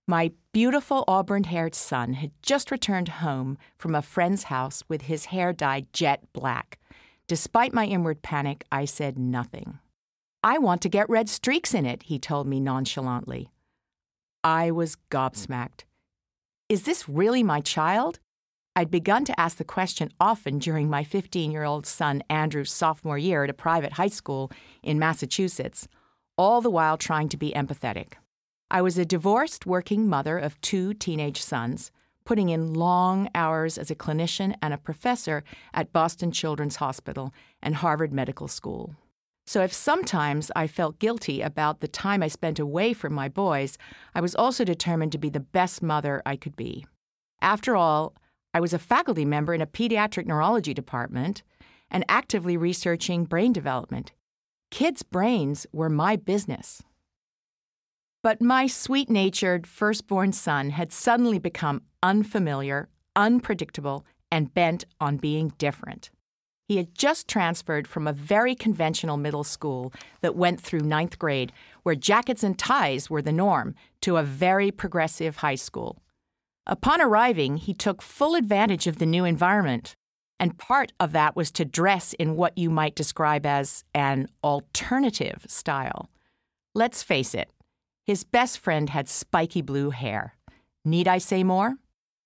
My beautiful auburn-haired son had just returned home from a friend's house with his hair dyed jet black. Despite my inward panic, I said nothing. "I want to get red streaks in it," he told me nonchalantly. I was gobsmacked. Is this really my child? I'd begun to ask the question often during my 15-year-old son Andrew's sophomore year at a private high school in Massachusetts, all the while trying to be empathetic. I was a divorced working mother of 2 teenage sons, putting in long hours as a clinician and a professor at Boston Children's Hospital and Harvard Medical School. So if sometimes I felt guilty about the time I spent away from my boys, I was also determined to be the best mother I could be. After all, I was a faculty member in a pediatric neurology department and actively researching brain development. Kids' brains were my business. But my sweet-natured firstborn son had suddenly become unfamiliar, unpredictable, and bent on being different. He had just transferred from a very conventional middle school that went through 9th grade, where jackets and ties were the norm, to a very progressive high school. Upon arriving, he took full advantage of the new environment, and part of that was to dress in what you might describe as an alternative style. Let's face it, his best friend had spiky blue hair. Need I say more?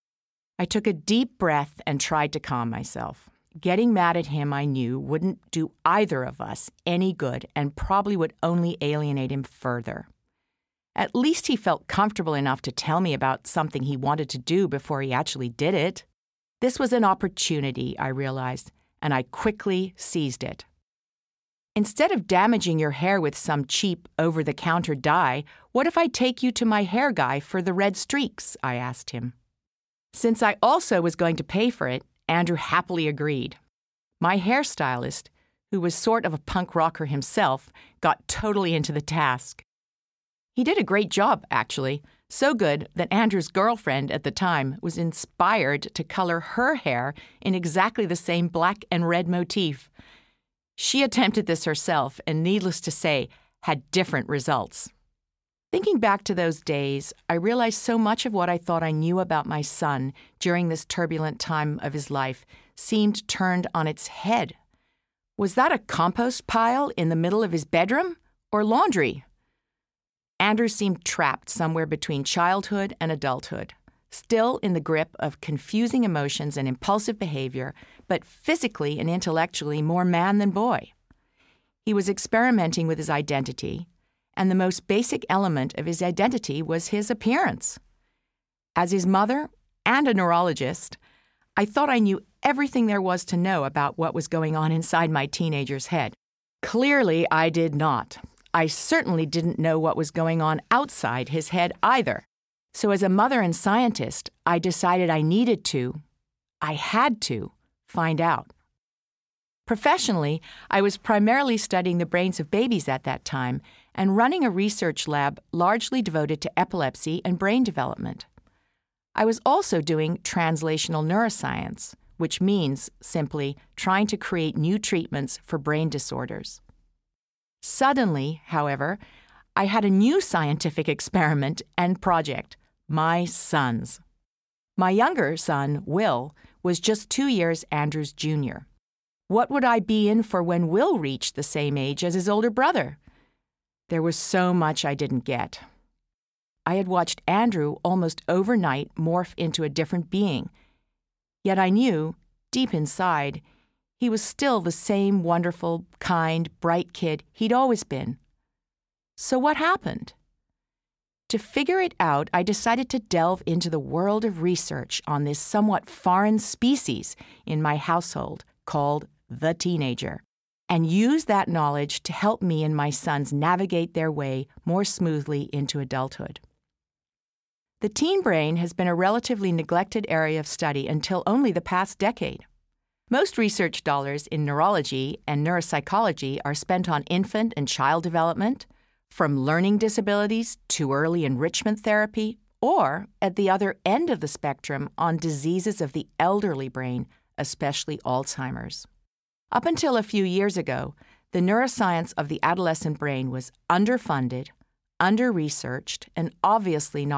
I took a deep breath and tried to calm myself. Getting mad at him, I knew, wouldn't do either of us any good and probably would only alienate him further. At least he felt comfortable enough to tell me about something he wanted to do before he actually did it. This was an opportunity, I realized, and I quickly seized it. Instead of damaging your hair with some cheap, over-the-counter dye, what if I take you to my hair guy for the red streaks? I asked him. Since I also was going to pay for it, Andrew happily agreed. My hairstylist, who was sort of a punk rocker himself, got totally into the task. He did a great job, actually, so good that Andrew's girlfriend at the time was inspired to color her hair in exactly the same black and red motif. She attempted this herself and, needless to say, had different results. Thinking back to those days, I realized so much of what I thought I knew about my son during this turbulent time of his life seemed turned on its head. Was that a compost pile in the middle of his bedroom or laundry? Andrew seemed trapped somewhere between childhood and adulthood, still in the grip of confusing emotions and impulsive behavior, but physically and intellectually more man than boy. He was experimenting with his identity, and the most basic element of his identity was his appearance. As his mother and a neurologist, I thought I knew everything there was to know about what was going on inside my teenager's head. Clearly, I did not. I certainly didn't know what was going on outside his head either. So as a mother and scientist, I decided I had to, find out. Professionally, I was primarily studying the brains of babies at that time and running a research lab largely devoted to epilepsy and brain development. I was also doing translational neuroscience, which means simply trying to create new treatments for brain disorders. Suddenly, however, I had a new scientific experiment and project, my sons. My younger son, Will, was just 2 years Andrew's junior. What would I be in for when Will reached the same age as his older brother? There was so much I didn't get. I had watched Andrew almost overnight morph into a different being, yet I knew, deep inside, he was still the same wonderful, kind, bright kid he'd always been. So what happened? To figure it out, I decided to delve into the world of research on this somewhat foreign species in my household called the teenager, and use that knowledge to help me and my sons navigate their way more smoothly into adulthood. The teen brain has been a relatively neglected area of study until only the past decade. Most research dollars in neurology and neuropsychology are spent on infant and child development, from learning disabilities to early enrichment therapy, or, at the other end of the spectrum, on diseases of the elderly brain, especially Alzheimer's. Up until a few years ago, the neuroscience of the adolescent brain was underfunded, under-researched, and obviously not